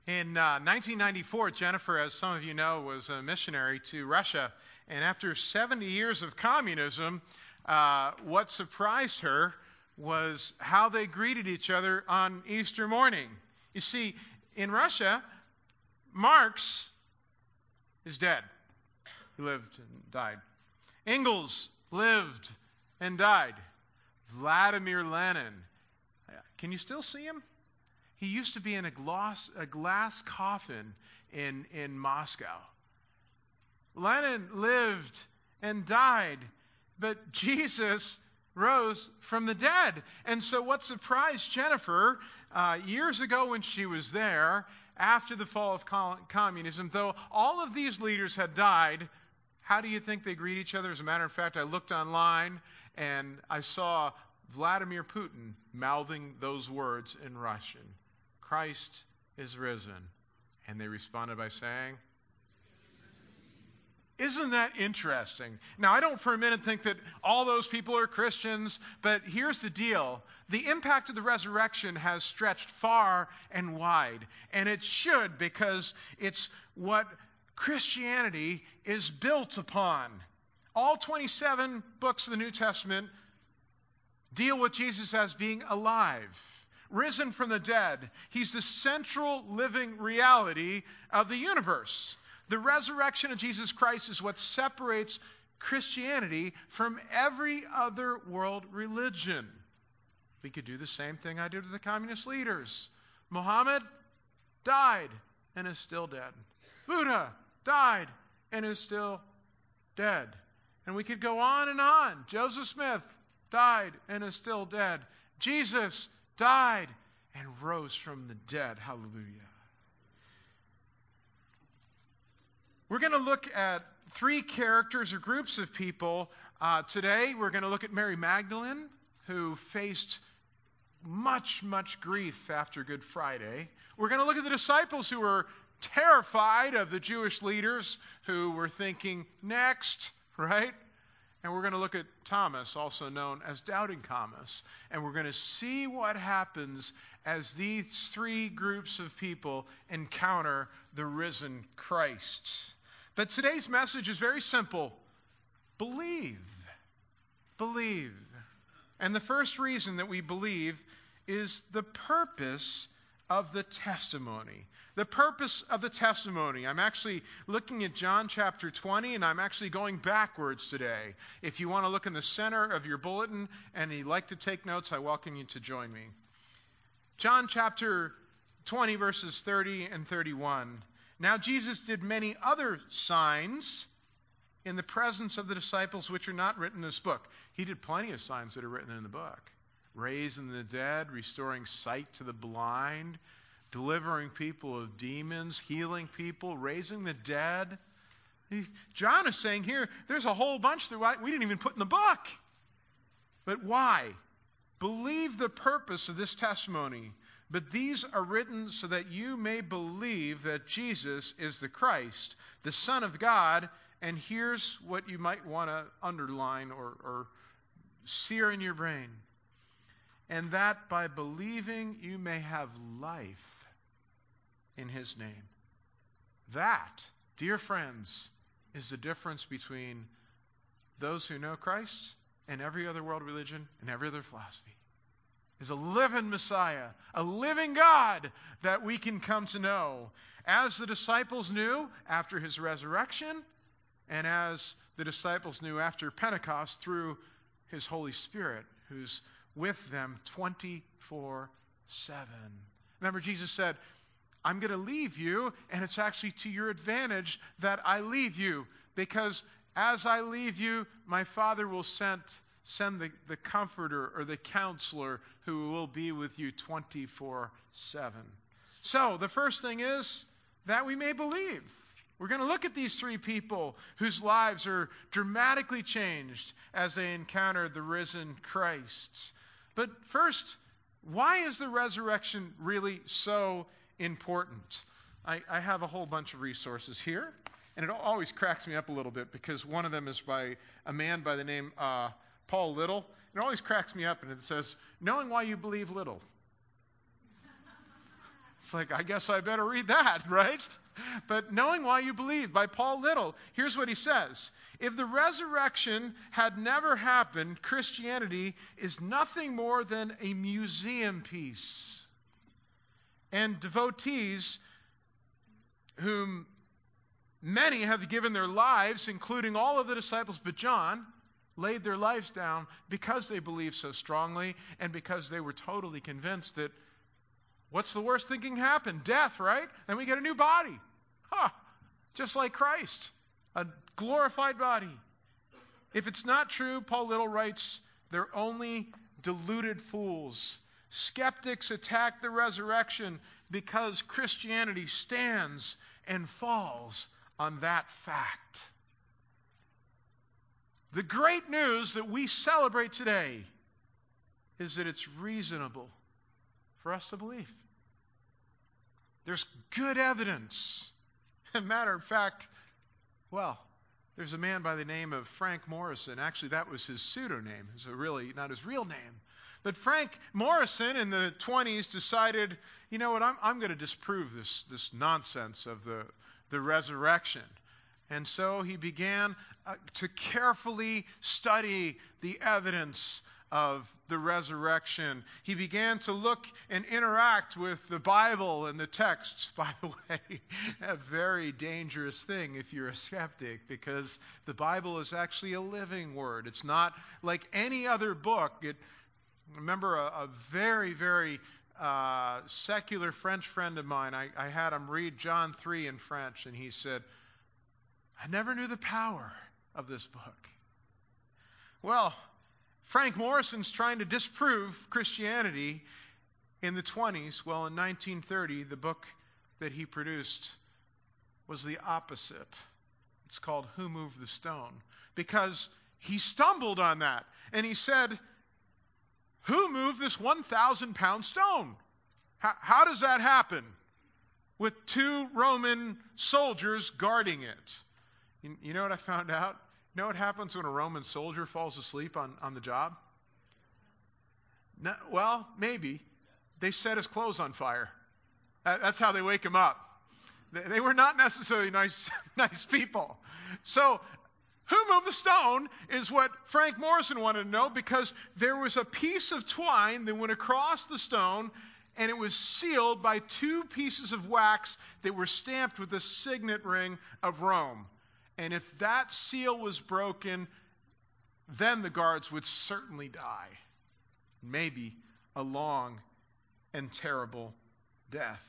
In 1994, Jennifer, as some of you know, was a missionary to Russia. And after 70 years of communism, what surprised her was how they greeted each other on Easter morning. You see, in Russia, Marx is dead. He lived and died. Engels lived and died. Vladimir Lenin. Can you still see him? He used to be in a glass coffin in Moscow. Lenin lived and died, but Jesus rose from the dead. And so what surprised Jennifer years ago when she was there, after the fall of communism, though all of these leaders had died, how do you think they greet each other? As a matter of fact, I looked online and I saw Vladimir Putin mouthing those words in Russian. Christ is risen. And they responded by saying, isn't that interesting? Now, I don't for a minute think that all those people are Christians, but here's the deal. The impact of the resurrection has stretched far and wide. And it should, because it's what Christianity is built upon. All 27 books of the New Testament deal with Jesus as being alive, risen from the dead. He's the central living reality of the universe. The resurrection of Jesus Christ is what separates Christianity from every other world religion. We could do the same thing I did with the communist leaders. Muhammad died and is still dead. Buddha died and is still dead. And we could go on and on. Joseph Smith died and is still dead. Jesus died and rose from the dead. Hallelujah. We're going to look at three characters or groups of people today. We're going to look at Mary Magdalene, who faced much grief after Good Friday. We're going to look at the disciples who were terrified of the Jewish leaders who were thinking, next, right? And we're going to look at Thomas, also known as Doubting Thomas. And we're going to see what happens as these three groups of people encounter the risen Christ. But today's message is very simple. Believe. Believe. And the first reason that we believe is the purpose of the testimony. The purpose of the testimony. I'm actually looking at John chapter 20, and I'm actually going backwards today. If you want to look in the center of your bulletin and you'd like to take notes, I welcome you to join me. John chapter 20, verses 30 and 31. Now Jesus did many other signs in the presence of the disciples which are not written in this book. He did plenty of signs that are written in the book. Raising the dead, restoring sight to the blind, delivering people of demons, healing people, raising the dead. John is saying here, there's a whole bunch that we didn't even put in the book. But why? Believe the purpose of this testimony. But these are written so that you may believe that Jesus is the Christ, the Son of God. And here's what you might want to underline or sear in your brain. And that by believing you may have life in his name. That, dear friends, is the difference between those who know Christ and every other world religion and every other philosophy. Is a living Messiah, a living God that we can come to know. As the disciples knew after his resurrection, and as the disciples knew after Pentecost through his Holy Spirit, who's with them 24/7. Remember, Jesus said, I'm going to leave you, and it's actually to your advantage that I leave you, because as I leave you, my Father will send the comforter or the counselor who will be with you 24/7. So the first thing is that we may believe. We're going to look at these three people whose lives are dramatically changed as they encounter the risen Christ. But first, why is the resurrection really so important? I have a whole bunch of resources here, and it always cracks me up a little bit because one of them is by a man by the name Paul Little. It always cracks me up, and it says, knowing why you believe little. It's like, I guess I better read that, right? But Knowing Why You Believe by Paul Little, here's what he says. If the resurrection had never happened, Christianity is nothing more than a museum piece. And devotees, whom many have given their lives, including all of the disciples but John, laid their lives down because they believed so strongly and because they were totally convinced that what's the worst thing can happen? Death, right? Then we get a new body. Just like Christ, a glorified body. If it's not true, Paul Little writes, they're only deluded fools. Skeptics attack the resurrection because Christianity stands and falls on that fact. The great news that we celebrate today is that it's reasonable for us to believe. There's good evidence. As a matter of fact, there's a man by the name of Frank Morrison. Actually, that was his pseudonym. It's really not his real name. But Frank Morrison in the 1920s decided, you know what, I'm going to disprove this nonsense of the resurrection. And so he began to carefully study the evidence of the resurrection. He began to look and interact with the Bible and the texts. By the way, a very dangerous thing if you're a skeptic, because the Bible is actually a living word. It's not like any other book. I remember a very, very secular French friend of mine, I had him read John 3 in French, and he said, I never knew the power of this book. Well, Frank Morrison's trying to disprove Christianity in the 1920s. Well, in 1930, the book that he produced was the opposite. It's called Who Moved the Stone? Because he stumbled on that. And he said, who moved this 1,000-pound stone? How does that happen? With 2 Roman soldiers guarding it. You know what I found out? You know what happens when a Roman soldier falls asleep on the job? No, well, maybe. They set his clothes on fire. That's how they wake him up. They were not necessarily nice people. So, who moved the stone is what Frank Morrison wanted to know, because there was a piece of twine that went across the stone, and it was sealed by 2 pieces of wax that were stamped with the signet ring of Rome. And if that seal was broken, then the guards would certainly die. Maybe a long and terrible death.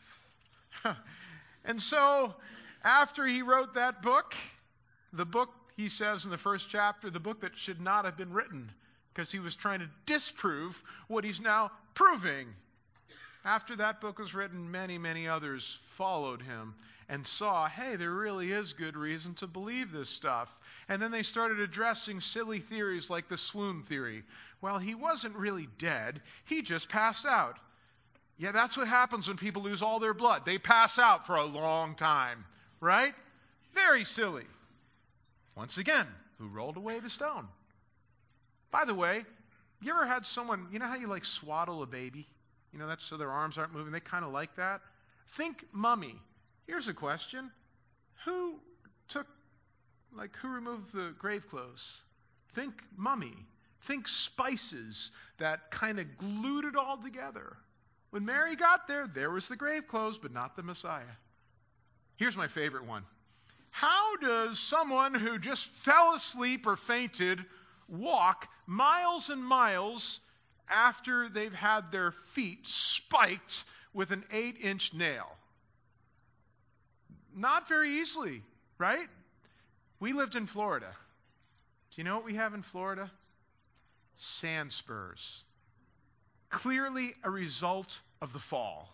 And so, after he wrote that book, the book, he says in the first chapter, the book that should not have been written, because he was trying to disprove what he's now proving. After that book was written, many, many others followed him and saw, hey, there really is good reason to believe this stuff. And then they started addressing silly theories like the swoon theory. Well, he wasn't really dead. He just passed out. Yeah, that's what happens when people lose all their blood. They pass out for a long time, right? Very silly. Once again, who rolled away the stone? By the way, you ever had someone, you know how you swaddle a baby? You know, that's so their arms aren't moving. They kind of like that. Think mummy. Here's a question. Who removed the grave clothes? Think mummy. Think spices that kind of glued it all together. When Mary got there was the grave clothes, but not the Messiah. Here's my favorite one. How does someone who just fell asleep or fainted walk miles and miles after they've had their feet spiked with an 8-inch nail? Not very easily, right? We lived in Florida. Do you know what we have in Florida? Sand spurs. Clearly a result of the fall.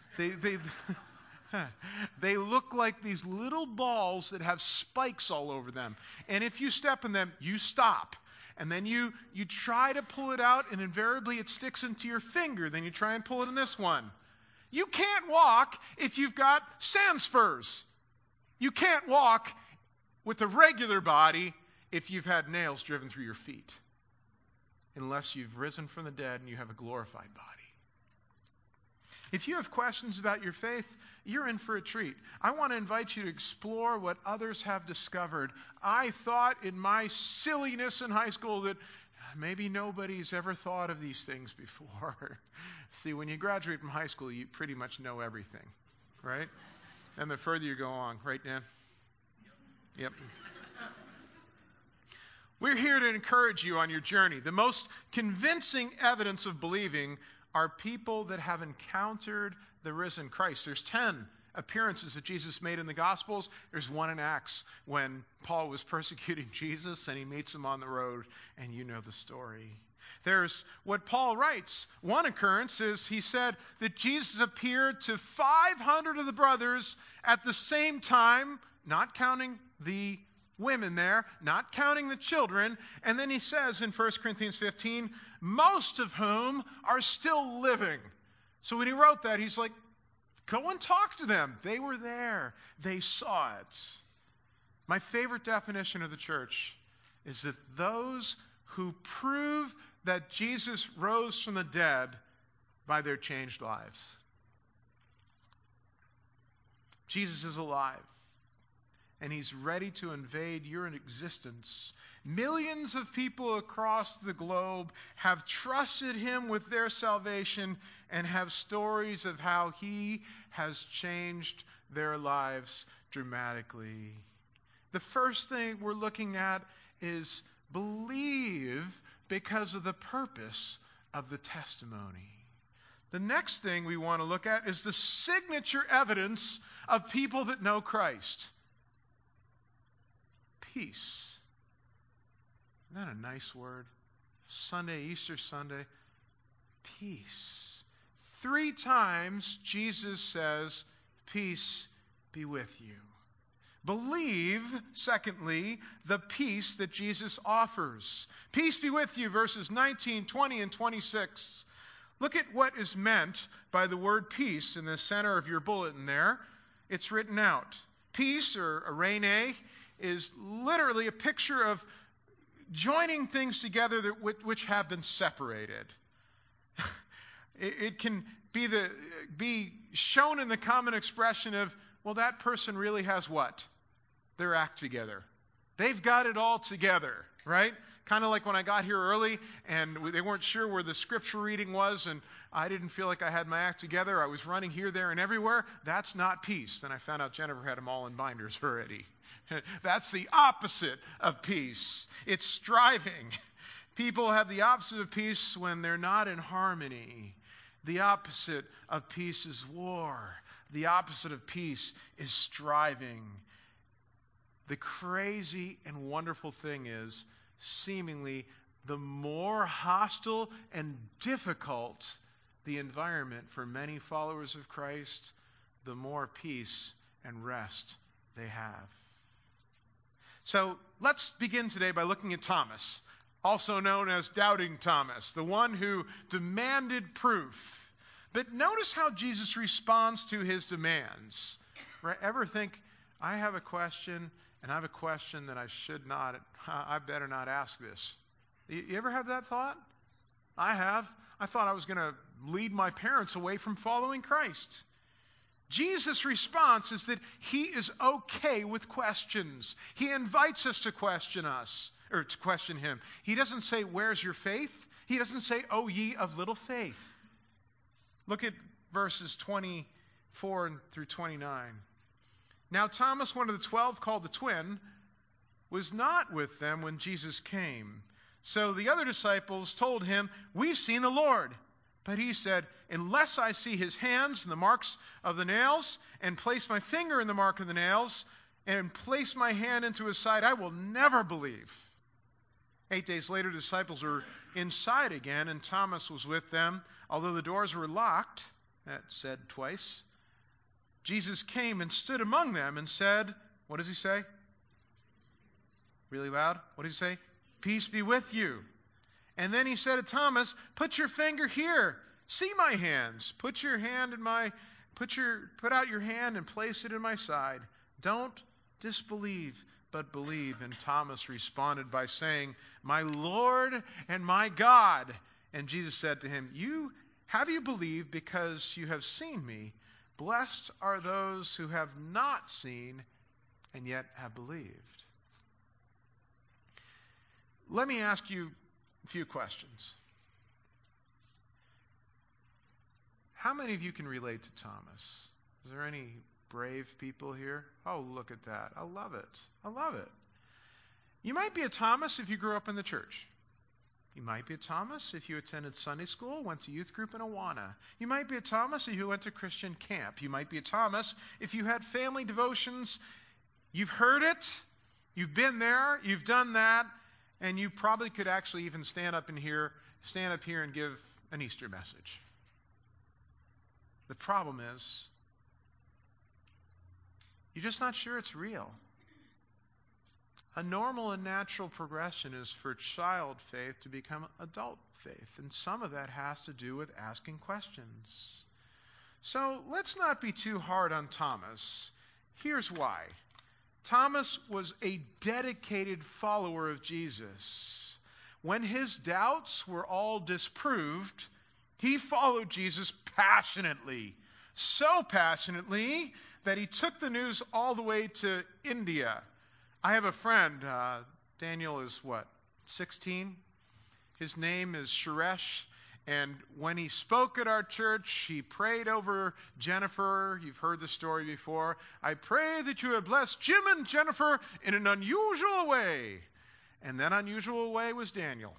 They look like these little balls that have spikes all over them. And if you step in them, you stop. And then you try to pull it out, and invariably it sticks into your finger. Then you try and pull it in this one. You can't walk if you've got sand spurs. You can't walk with a regular body if you've had nails driven through your feet. Unless you've risen from the dead and you have a glorified body. If you have questions about your faith, you're in for a treat. I want to invite you to explore what others have discovered. I thought in my silliness in high school that maybe nobody's ever thought of these things before. See, when you graduate from high school, you pretty much know everything, right? And the further you go on, right, Dan? Yep. We're here to encourage you on your journey. The most convincing evidence of believing are people that have encountered the risen Christ. There's 10 appearances that Jesus made in the Gospels. There's one in Acts when Paul was persecuting Jesus and he meets him on the road, and you know the story. There's what Paul writes. One occurrence is he said that Jesus appeared to 500 of the brothers at the same time, not counting the women there, not counting the children. And then he says in 1 Corinthians 15, most of whom are still living. So when he wrote that, he's like, go and talk to them. They were there. They saw it. My favorite definition of the church is that those who prove that Jesus rose from the dead by their changed lives. Jesus is alive, and he's ready to invade your existence. Millions of people across the globe have trusted him with their salvation and have stories of how he has changed their lives dramatically. The first thing we're looking at is believe because of the purpose of the testimony. The next thing we want to look at is the signature evidence of people that know Christ. Peace. Isn't that a nice word? Sunday, Easter Sunday. Peace. 3 times Jesus says, peace be with you. Believe, secondly, the peace that Jesus offers. Peace be with you, verses 19, 20, and 26. Look at what is meant by the word peace in the center of your bulletin there. It's written out. Peace, or eirene, is literally a picture of joining things together which have been separated. It can be shown in the common expression of, well, that person really has what? Their act together. They've got it all together, right? Kind of like when I got here early and they weren't sure where the scripture reading was and I didn't feel like I had my act together. I was running here, there, and everywhere. That's not peace. Then I found out Jennifer had them all in binders already. That's the opposite of peace. It's striving. People have the opposite of peace when they're not in harmony. The opposite of peace is war. The opposite of peace is striving. The crazy and wonderful thing is, seemingly, the more hostile and difficult the environment for many followers of Christ, the more peace and rest they have. So let's begin today by looking at Thomas, also known as Doubting Thomas, the one who demanded proof. But notice how Jesus responds to his demands. Right? Ever think, I have a question, and I have a question that I better not ask this. You ever have that thought? I have. I thought I was going to lead my parents away from following Christ. Jesus' response is that he is okay with questions. He invites us to question us, or to question him. He doesn't say, where's your faith? He doesn't say, O ye of little faith. Look at verses 24 through 29. Now Thomas, one of the 12, called the twin, was not with them when Jesus came. So the other disciples told him, we've seen the Lord. But he said, unless I see his hands and the marks of the nails, and place my finger in the mark of the nails, and place my hand into his side, I will never believe. 8 days later, the disciples were inside again, and Thomas was with them. Although the doors were locked, that's said twice, Jesus came and stood among them and said, what does he say? Really loud. What does he say? Peace be with you. And then he said to Thomas, put your finger here. See my hands. Put out your hand and place it in my side. Don't disbelieve, but believe. And Thomas responded by saying, my Lord and my God. And Jesus said to him, you Have you believed because you have seen me? Blessed are those who have not seen and yet have believed. Let me ask you a few questions. How many of you can relate to Thomas? Is there any brave people here? Oh, look at that. I love it. I love it. You might be a Thomas if you grew up in the church. You might be a Thomas if you attended Sunday school, went to youth group in Awana. You might be a Thomas if you went to Christian camp. You might be a Thomas if you had family devotions. You've heard it. You've been there. You've done that. And you probably could actually even stand up here and give an Easter message. The problem is, you're just not sure it's real. A normal and natural progression is for child faith to become adult faith, and some of that has to do with asking questions. So let's not be too hard on Thomas. Here's why. Thomas was a dedicated follower of Jesus. When his doubts were all disproved, he followed Jesus passionately. So passionately that he took the news all the way to India. I have a friend, Daniel is 16? His name is Suresh, and when he spoke at our church, he prayed over Jennifer. You've heard the story before. I pray that you have blessed Jim and Jennifer in an unusual way. And that unusual way was Daniel.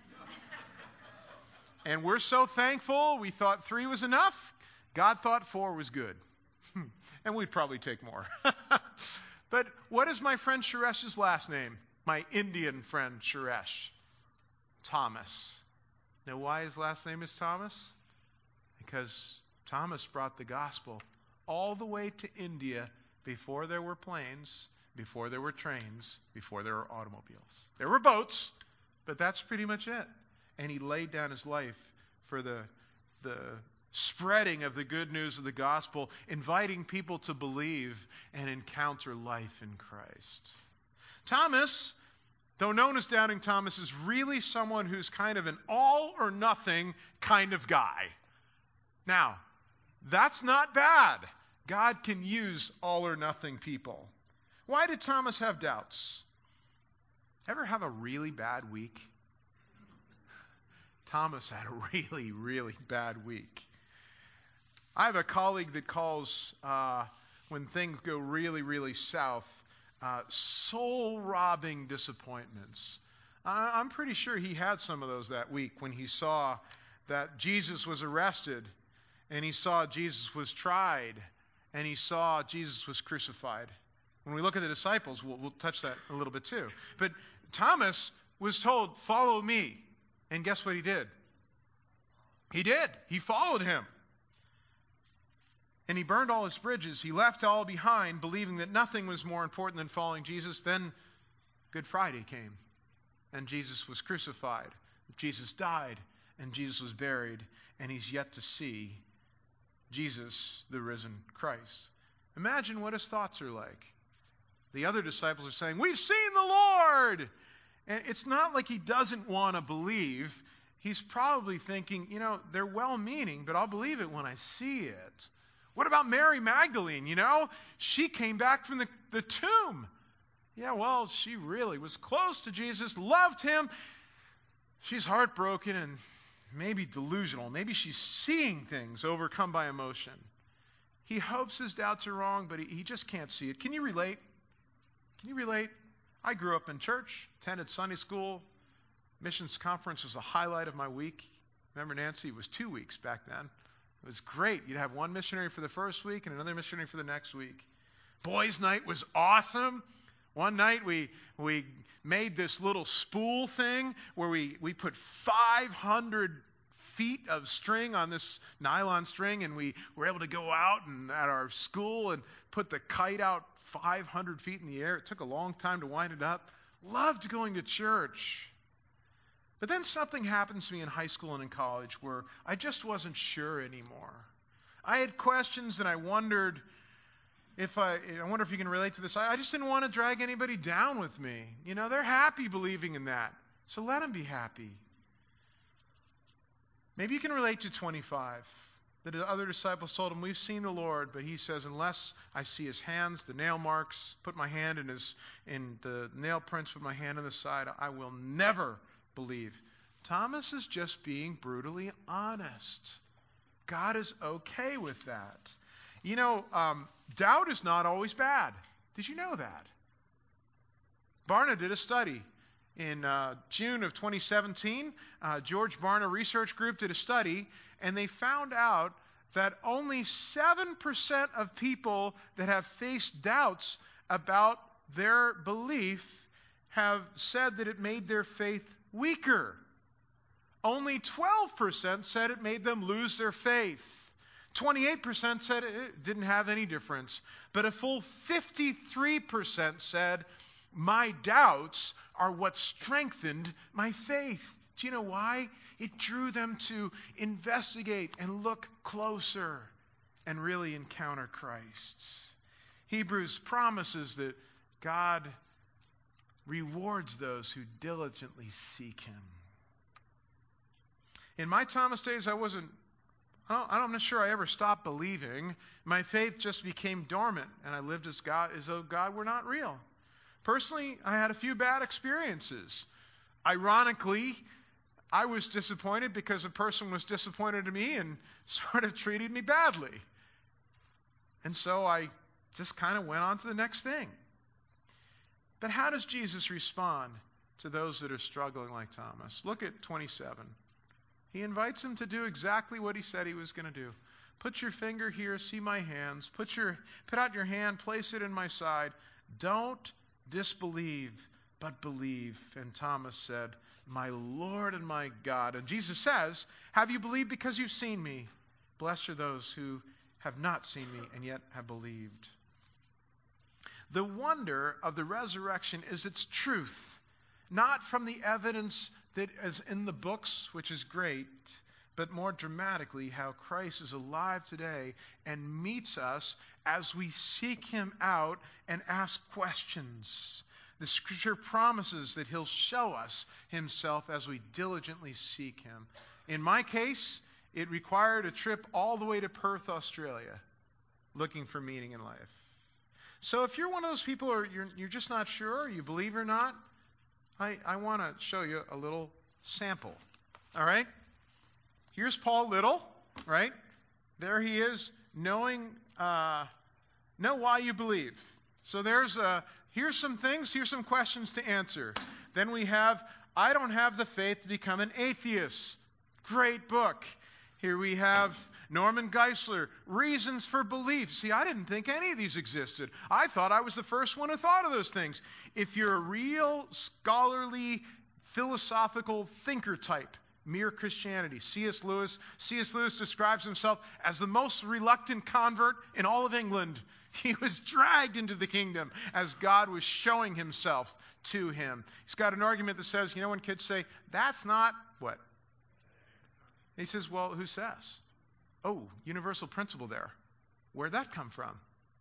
And we're so thankful. We thought 3 was enough. God thought 4 was good. And we'd probably take more. But what is my friend Suresh's last name? My Indian friend Suresh. Thomas. Now why his last name is Thomas? Because Thomas brought the gospel all the way to India before there were planes, before there were trains, before there were automobiles. There were boats, but that's pretty much it. And he laid down his life for the spreading of the good news of the gospel, inviting people to believe and encounter life in Christ. Thomas, though known as Doubting Thomas, is really someone who's kind of an all or nothing kind of guy. Now, that's not bad. God can use all or nothing people. Why did Thomas have doubts? Ever have a really bad week? Thomas had a really, really bad week. I have a colleague that calls, when things go really, really south, soul-robbing disappointments. I'm pretty sure he had some of those that week when he saw that Jesus was arrested, and he saw Jesus was tried, and he saw Jesus was crucified. When we look at the disciples, we'll touch that a little bit too. But Thomas was told, follow me. And guess what he did? He did. He followed him. And he burned all his bridges. He left all behind, believing that nothing was more important than following Jesus. Then Good Friday came, and Jesus was crucified. Jesus died, and Jesus was buried, and he's yet to see Jesus, the risen Christ. Imagine what his thoughts are like. The other disciples are saying, we've seen the Lord! And it's not like he doesn't want to believe. He's probably thinking, they're well-meaning, but I'll believe it when I see it. What about Mary Magdalene, She came back from the tomb. Yeah, well, she really was close to Jesus, loved him. She's heartbroken and maybe delusional. Maybe she's seeing things, overcome by emotion. He hopes his doubts are wrong, but he just can't see it. Can you relate? Can you relate? I grew up in church, attended Sunday school. Missions conference was the highlight of my week. Remember, Nancy? It was 2 weeks back then. It was great. You'd have one missionary for the first week and another missionary for the next week. Boys' night was awesome. One night we made this little spool thing where we put 500 feet of string on this nylon string, and we were able to go out and at our school and put the kite out 500 feet in the air. It took a long time to wind it up. Loved going to church. But then something happened to me in high school and in college where I just wasn't sure anymore. I had questions, and I wondered if I wonder if you can relate to this. I just didn't want to drag anybody down with me. They're happy believing in that. So let them be happy. Maybe you can relate to 25. The other disciples told him, we've seen the Lord, but he says, unless I see his hands, the nail marks, put my hand in the nail prints, put my hand in the side, I will never believe. Thomas is just being brutally honest. God is okay with that. You know, doubt is not always bad. Did you know that? Barna did a study. In June of 2017, George Barna Research Group did a study, and they found out that only 7% of people that have faced doubts about their belief have said that it made their faith weaker. Only 12% said it made them lose their faith. 28% said it didn't have any difference. But a full 53% said, my doubts are what strengthened my faith. Do you know why? It drew them to investigate and look closer and really encounter Christ. Hebrews promises that God rewards those who diligently seek him. In my Thomas days, I'm not sure I ever stopped believing. My faith just became dormant, and I lived as though God were not real. Personally, I had a few bad experiences. Ironically, I was disappointed because a person was disappointed in me and sort of treated me badly. And so I just kind of went on to the next thing. But how does Jesus respond to those that are struggling like Thomas? Look at 27. He invites them to do exactly what he said he was going to do. Put your finger here, see my hands. Put out your hand, place it in my side. Don't disbelieve, but believe. And Thomas said, my Lord and my God. And Jesus says, have you believed because you've seen me? Blessed are those who have not seen me and yet have believed. The wonder of the resurrection is its truth, not from the evidence that is in the books, which is great, but more dramatically how Christ is alive today and meets us as we seek him out and ask questions. The scripture promises that he'll show us himself as we diligently seek him. In my case, it required a trip all the way to Perth, Australia, looking for meaning in life. So if you're one of those people or you're just not sure, you believe or not, I want to show you a little sample. All right? Here's Paul Little, right? There he is, know why you believe. So here's some things, here's some questions to answer. Then we have, I don't have the faith to become an atheist. Great book. Here we have Norman Geisler, Reasons for Belief. See, I didn't think any of these existed. I thought I was the first one who thought of those things. If you're a real scholarly, philosophical thinker type, Mere Christianity. C.S. Lewis describes himself as the most reluctant convert in all of England. He was dragged into the kingdom as God was showing himself to him. He's got an argument that says, when kids say, that's not what? He says, well, who says? Oh, universal principle there. Where'd that come from?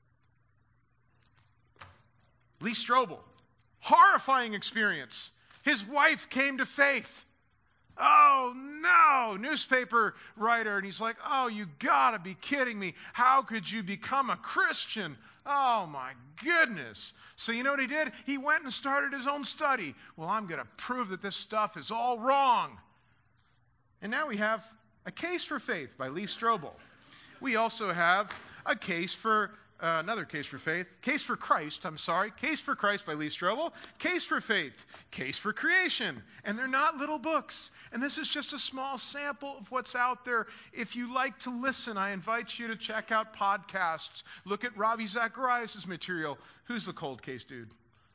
Lee Strobel. Horrifying experience. His wife came to faith. Oh, no, newspaper writer. And he's like, oh, you got to be kidding me. How could you become a Christian? Oh, my goodness. So you know what he did? He went and started his own study. Well, I'm going to prove that this stuff is all wrong. And now we have A Case for Faith by Lee Strobel. We also have a case for another case for faith. Case for Christ by Lee Strobel. Case for Faith. Case for Creation. And they're not little books. And this is just a small sample of what's out there. If you like to listen, I invite you to check out podcasts. Look at Ravi Zacharias' material. Who's the cold case dude?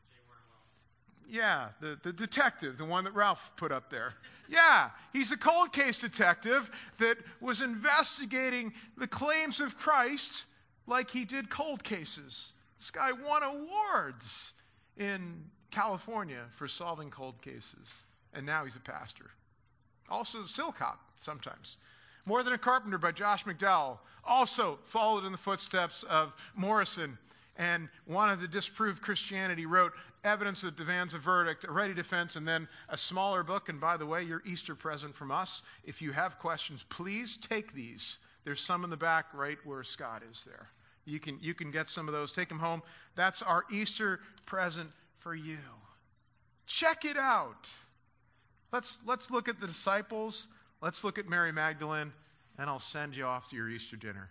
Yeah, the detective, the one that Ralph put up there. Yeah, he's a cold case detective that was investigating the claims of Christ like he did cold cases. This guy won awards in California for solving cold cases. And now he's a pastor. Also still a cop sometimes. More Than a Carpenter by Josh McDowell also followed in the footsteps of Morrison. and wanted to disprove Christianity, wrote Evidence That Demands a Verdict, A Ready Defense, and then a smaller book. And by the way, your Easter present from us. If you have questions, please take these. There's some in the back right where Scott is there. You can get some of those. Take them home. That's our Easter present for you. Check it out. Let's look at the disciples. Let's look at Mary Magdalene, and I'll send you off to your Easter dinner.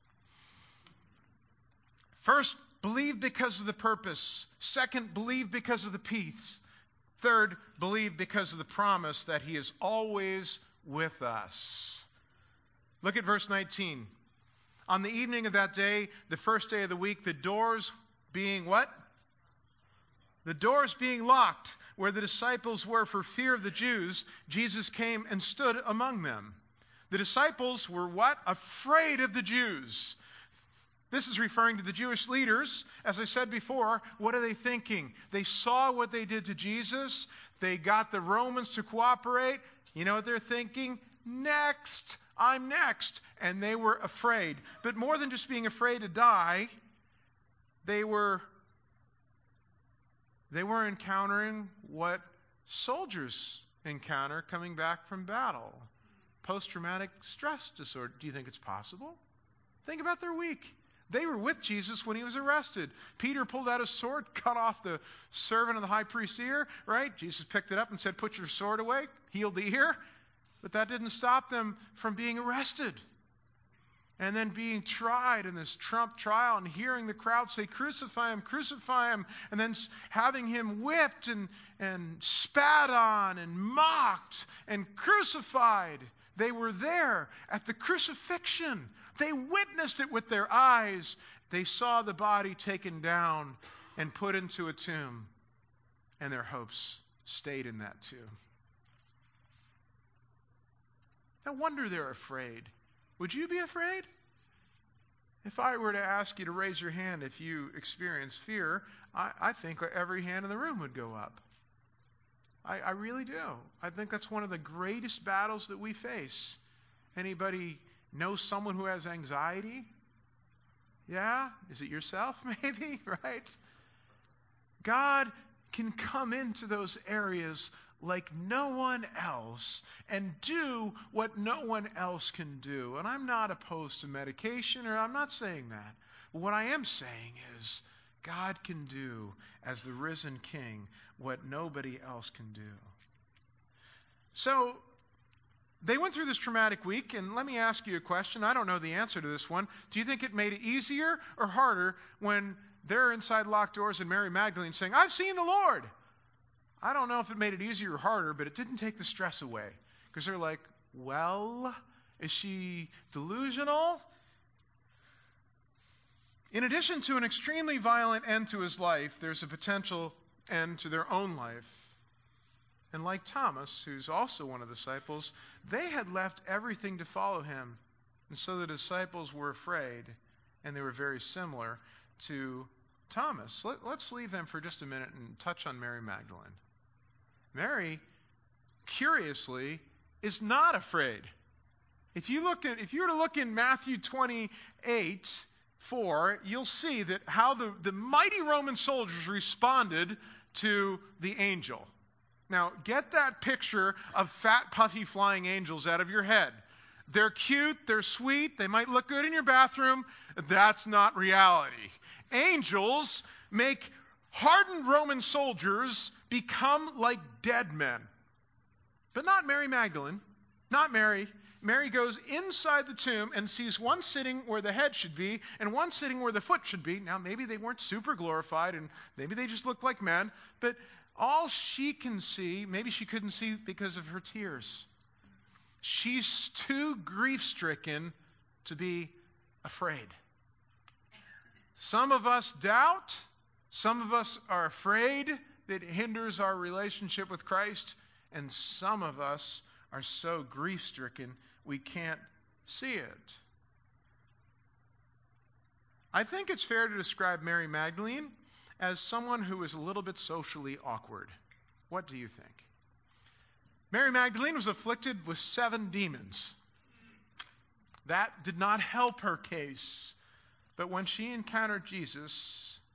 First, believe because of the purpose. Second, believe because of the peace. Third, believe because of the promise that he is always with us. Look at verse 19. On the evening of that day, the first day of the week, the doors being what? The doors being locked, where the disciples were for fear of the Jews, Jesus came and stood among them. The disciples were what? Afraid of the Jews. This is referring to the Jewish leaders. As I said before, what are they thinking? They saw what they did to Jesus. They got the Romans to cooperate. You know what they're thinking? Next. I'm next. And they were afraid. But more than just being afraid to die, they were encountering what soldiers encounter coming back from battle. Post-traumatic stress disorder. Do you think it's possible? Think about their week. They were with Jesus when he was arrested. Peter pulled out his sword, cut off the servant of the high priest's ear, right? Jesus picked it up and said, put your sword away, healed the ear. But that didn't stop them from being arrested. And then being tried in this Trump trial and hearing the crowd say, crucify him, and then having him whipped and spat on and mocked and crucified. They were there at the crucifixion. They witnessed it with their eyes. They saw the body taken down and put into a tomb, and their hopes stayed in that tomb. No wonder they're afraid. Would you be afraid? If I were to ask you to raise your hand if you experience fear, I think every hand in the room would go up. I really do. I think that's one of the greatest battles that we face. Anybody know someone who has anxiety? Yeah? Is it yourself maybe? Right? God can come into those areas like no one else and do what no one else can do. And I'm not opposed to medication, or I'm not saying that. But what I am saying is God can do, as the risen King, what nobody else can do. So they went through this traumatic week, and let me ask you a question. I don't know the answer to this one. Do you think it made it easier or harder when they're inside locked doors and Mary Magdalene saying, I've seen the Lord? I don't know if it made it easier or harder, but it didn't take the stress away. Because they're like, well, is she delusional? In addition to an extremely violent end to his life, there's a potential end to their own life. And like Thomas, who's also one of the disciples, they had left everything to follow him. And so the disciples were afraid, and they were very similar to Thomas. Let's leave them for just a minute and touch on Mary Magdalene. Mary, curiously, is not afraid. If you were to look in Matthew 28:4, you'll see that how the mighty Roman soldiers responded to the angel. Now, get that picture of fat, puffy flying angels out of your head. They're cute, they're sweet, they might look good in your bathroom. That's not reality. Angels make hardened Roman soldiers become like dead men. But not Mary Magdalene. Not Mary. Mary goes inside the tomb and sees one sitting where the head should be and one sitting where the foot should be. Now, maybe they weren't super glorified and maybe they just looked like men, but all she can see, maybe she couldn't see because of her tears. She's too grief-stricken to be afraid. Some of us doubt. Some of us are afraid that it hinders our relationship with Christ. And some of us are so grief-stricken we can't see it. I think it's fair to describe Mary Magdalene as someone who is a little bit socially awkward. What do you think? Mary Magdalene was afflicted with 7 demons. That did not help her case. But when she encountered Jesus,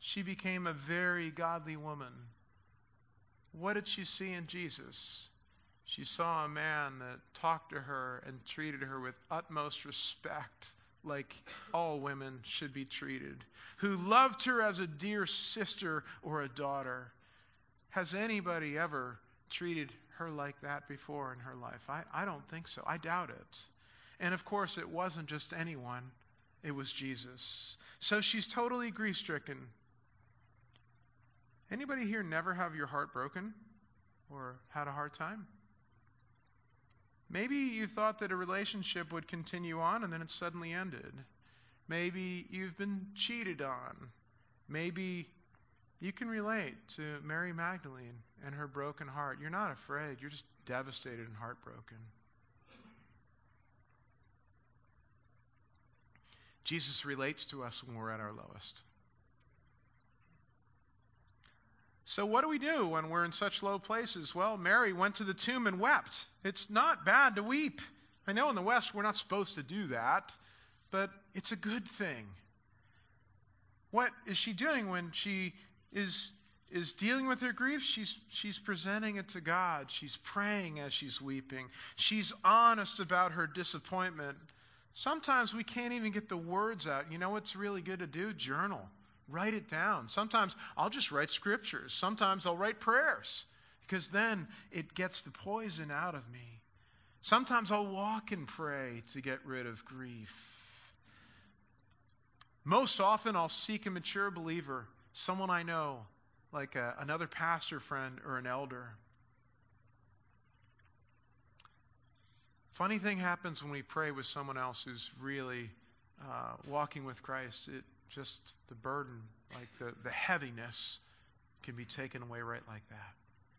she became a very godly woman. What did she see in Jesus? She saw a man that talked to her and treated her with utmost respect, like all women should be treated, who loved her as a dear sister or a daughter. Has anybody ever treated her like that before in her life? I don't think so. I doubt it. And of course, it wasn't just anyone. It was Jesus. So she's totally grief-stricken. Anybody here never have your heart broken or had a hard time? Maybe you thought that a relationship would continue on and then it suddenly ended. Maybe you've been cheated on. Maybe you can relate to Mary Magdalene and her broken heart. You're not afraid. You're just devastated and heartbroken. Jesus relates to us when we're at our lowest. So what do we do when we're in such low places? Well, Mary went to the tomb and wept. It's not bad to weep. I know in the West we're not supposed to do that, but it's a good thing. What is she doing when she is dealing with her grief? She's presenting it to God. She's praying as she's weeping. She's honest about her disappointment. Sometimes we can't even get the words out. You know what's really good to do? Journal. Write it down. Sometimes I'll just write scriptures. Sometimes I'll write prayers because then it gets the poison out of me. Sometimes I'll walk and pray to get rid of grief. Most often I'll seek a mature believer, someone I know, like another pastor friend or an elder. Funny thing happens when we pray with someone else who's really walking with Christ. Just the burden, like the heaviness can be taken away right like that.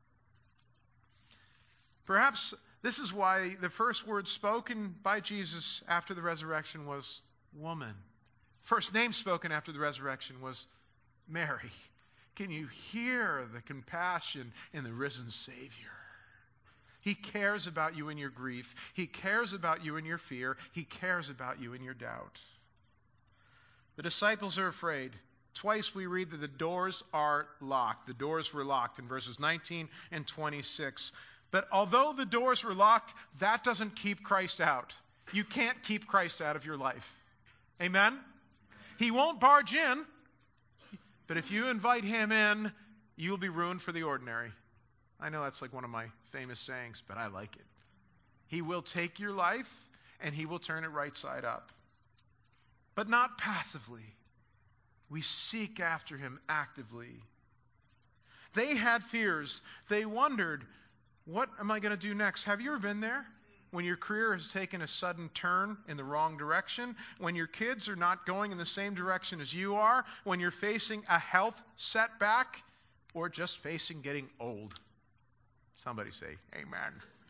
Perhaps this is why the first word spoken by Jesus after the resurrection was woman. First name spoken after the resurrection was Mary. Can you hear the compassion in the risen Savior? He cares about you in your grief. He cares about you in your fear. He cares about you in your doubt. The disciples are afraid. Twice we read that the doors are locked. The doors were locked in verses 19 and 26. But although the doors were locked, that doesn't keep Christ out. You can't keep Christ out of your life. Amen? He won't barge in, but if you invite him in, you'll be ruined for the ordinary. I know that's like one of my famous sayings, but I like it. He will take your life and he will turn it right side up. But not passively. We seek after him actively. They had fears. They wondered, what am I going to do next? Have you ever been there? When your career has taken a sudden turn in the wrong direction, when your kids are not going in the same direction as you are, when you're facing a health setback, or just facing getting old. Somebody say, amen.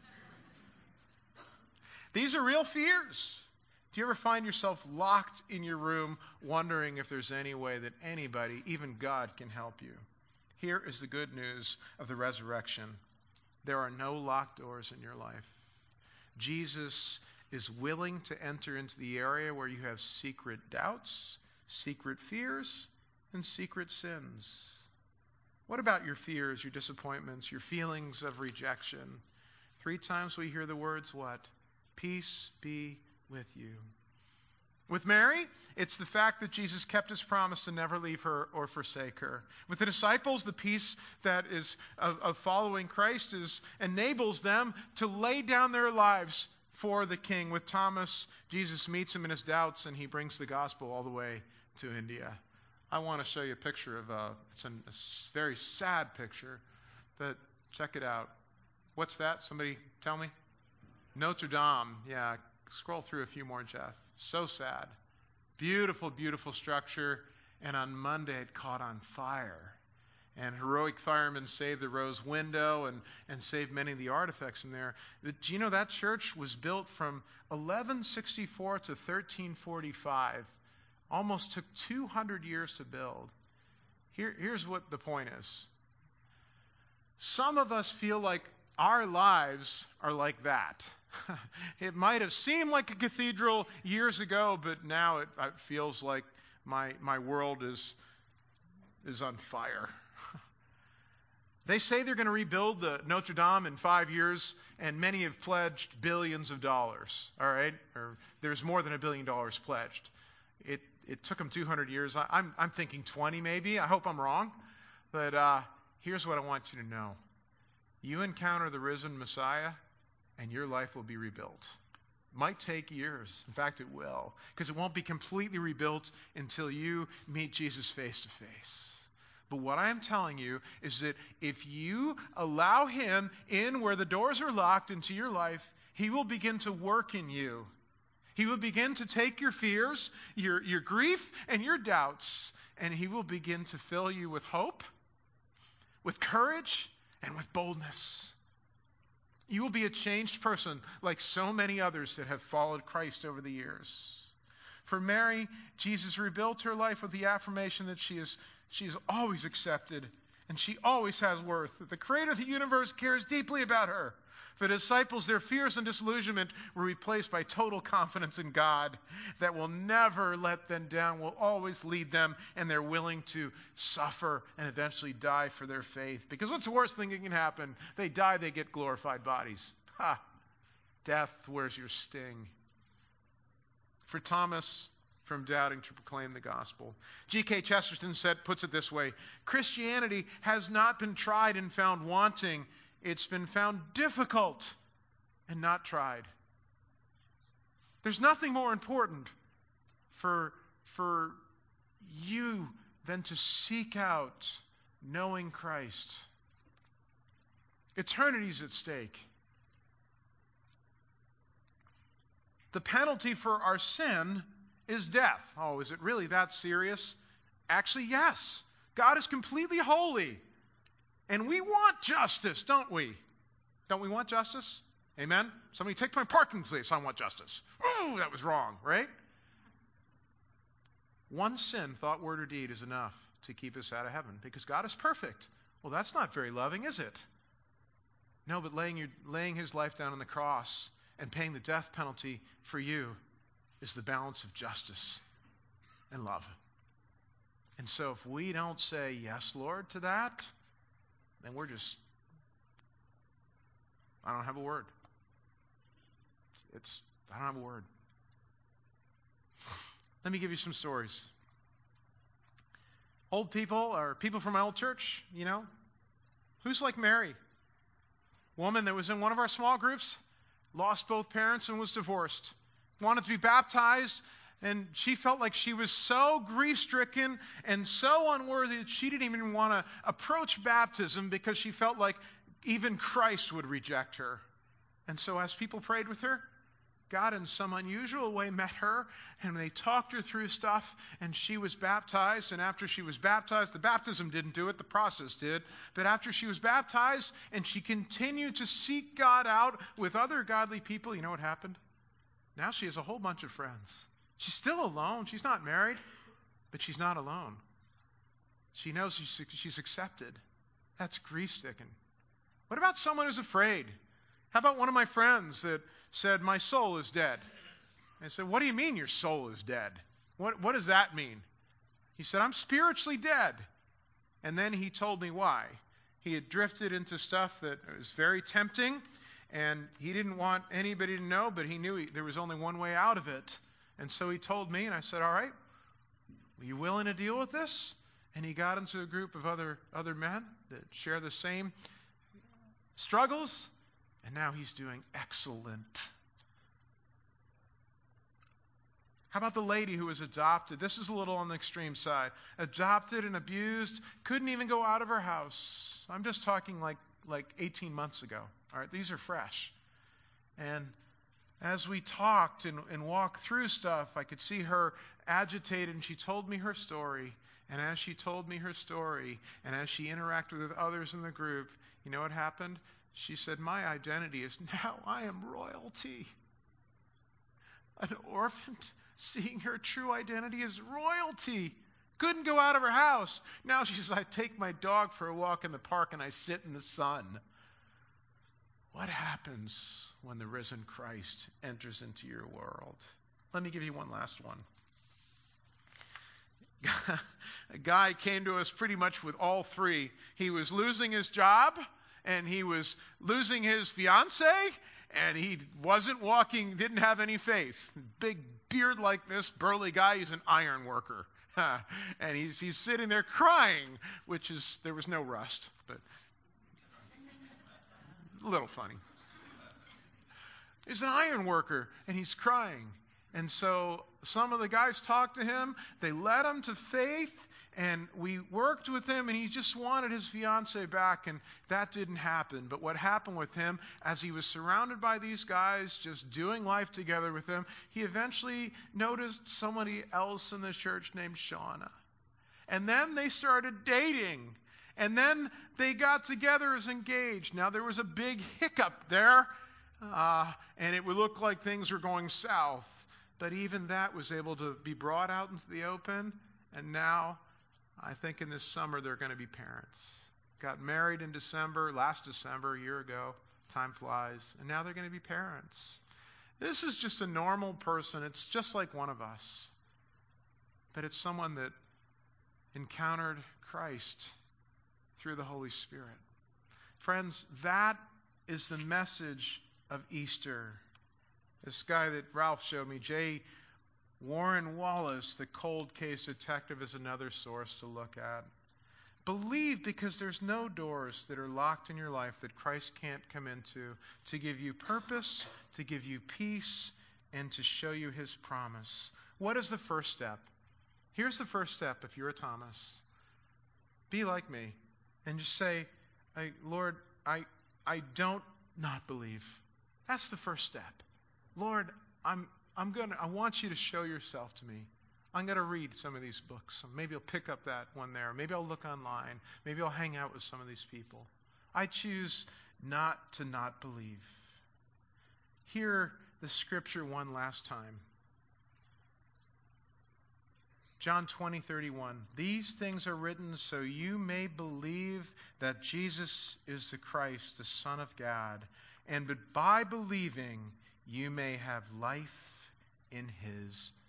These are real fears. Do you ever find yourself locked in your room wondering if there's any way that anybody, even God, can help you? Here is the good news of the resurrection. There are no locked doors in your life. Jesus is willing to enter into the area where you have secret doubts, secret fears, and secret sins. What about your fears, your disappointments, your feelings of rejection? 3 times we hear the words, what? Peace be with you. With Mary, it's the fact that Jesus kept his promise to never leave her or forsake her. With the disciples, the peace that is of following Christ enables them to lay down their lives for the King. With Thomas, Jesus meets him in his doubts and he brings the gospel all the way to India. I want to show you a picture of it's a very sad picture, but check it out. What's that? Somebody tell me? Notre Dame. Yeah, scroll through a few more, Jeff. So sad. Beautiful, beautiful structure. And on Monday, it caught on fire. And heroic firemen saved the rose window and saved many of the artifacts in there. Do you know that church was built from 1164 to 1345? Almost took 200 years to build. Here's what the point is. Some of us feel like our lives are like that. It might have seemed like a cathedral years ago, but now it feels like my world is is on fire. They say they're going to rebuild the Notre Dame in 5 years, and many have pledged billions of dollars. All right, or there's more than $1 billion pledged. It took them 200 years. I'm thinking 20 maybe. I hope I'm wrong, but here's what I want you to know: you encounter the risen Messiah, and your life will be rebuilt. Might take years. In fact, it will, because it won't be completely rebuilt until you meet Jesus face to face. But what I am telling you is that if you allow him in where the doors are locked into your life, he will begin to work in you. He will begin to take your fears, your grief, and your doubts, and he will begin to fill you with hope, with courage, and with boldness. You will be a changed person like so many others that have followed Christ over the years. For Mary, Jesus rebuilt her life with the affirmation that she is always accepted and she always has worth. That the creator of the universe cares deeply about her. For the disciples, their fears and disillusionment were replaced by total confidence in God that will never let them down, will always lead them, and they're willing to suffer and eventually die for their faith. Because what's the worst thing that can happen? They die, they get glorified bodies. Ha! Death, where's your sting? For Thomas, from doubting to proclaim the gospel. G.K. Chesterton puts it this way: Christianity has not been tried and found wanting. It's been found difficult and not tried. There's nothing more important for you than to seek out knowing Christ. Eternity's at stake. The penalty for our sin is death. Oh, is it really that serious? Actually, yes. God is completely holy. And we want justice, don't we? Don't we want justice? Amen? Somebody take my parking, please. I want justice. Oh, that was wrong, right? One sin, thought, word, or deed, is enough to keep us out of heaven because God is perfect. Well, that's not very loving, is it? No, but laying his life down on the cross and paying the death penalty for you is the balance of justice and love. And so if we don't say, yes, Lord, to that, then I don't have a word. I don't have a word. Let me give you some stories. Old people, or people from my old church, who's like Mary? Woman that was in one of our small groups, lost both parents and was divorced. Wanted to be baptized, and she felt like she was so grief-stricken and so unworthy that she didn't even want to approach baptism because she felt like even Christ would reject her. And so as people prayed with her, God in some unusual way met her, and they talked her through stuff, and she was baptized. And after she was baptized, the baptism didn't do it, the process did. But after she was baptized and she continued to seek God out with other godly people, you know what happened? Now she has a whole bunch of friends. She's still alone. She's not married, but she's not alone. She knows she's accepted. That's grief-stricken. What about someone who's afraid? How about one of my friends that said, my soul is dead? I said, what do you mean your soul is dead? What does that mean? He said, I'm spiritually dead. And then he told me why. He had drifted into stuff that was very tempting, and he didn't want anybody to know, but he knew there was only one way out of it. And so he told me, and I said, all right, are you willing to deal with this? And he got into a group of other men that share the same struggles, and now he's doing excellent. How about the lady who was adopted? This is a little on the extreme side. Adopted and abused, couldn't even go out of her house. I'm just talking like 18 months ago. All right, these are fresh. And as we talked and walked through stuff, I could see her agitated, and she told me her story. And as she told me her story, and as she interacted with others in the group, you know what happened? She said, my identity is now I am royalty. An orphan, seeing her true identity as royalty. Couldn't go out of her house. Now she says, I take my dog for a walk in the park and I sit in the sun. What happens when the risen Christ enters into your world? Let me give you one last one. A guy came to us pretty much with all three. He was losing his job, and he was losing his fiance, and he wasn't walking, didn't have any faith. Big beard like this, burly guy, he's an iron worker. And he's sitting there crying, which is, there was no rust, but a little funny. He's an iron worker, and he's crying. And so some of the guys talked to him. They led him to faith, and we worked with him, and he just wanted his fiancée back, and that didn't happen. But what happened with him, as he was surrounded by these guys, just doing life together with them, he eventually noticed somebody else in the church named Shauna. And then they started dating. And then they got together as engaged. Now, there was a big hiccup there, and it would look like things were going south. But even that was able to be brought out into the open, and now, I think in this summer, they're going to be parents. Got married in December, last December, a year ago. Time flies. And now they're going to be parents. This is just a normal person. It's just like one of us. But it's someone that encountered Christ through the Holy Spirit. Friends, that is the message of Easter. This guy that Ralph showed me, J. Warren Wallace, the cold case detective, is another source to look at. Believe, because there's no doors that are locked in your life that Christ can't come into to give you purpose, to give you peace, and to show you His promise. What is the first step? Here's the first step if you're a Thomas. Be like me and just say, Lord, I don't not believe. That's the first step. Lord, I want you to show yourself to me. I'm going to read some of these books. Maybe I'll pick up that one there. Maybe I'll look online. Maybe I'll hang out with some of these people. I choose not to not believe. Hear the scripture one last time. John 20:31. These things are written so you may believe that Jesus is the Christ, the Son of God, and by believing you may have life in His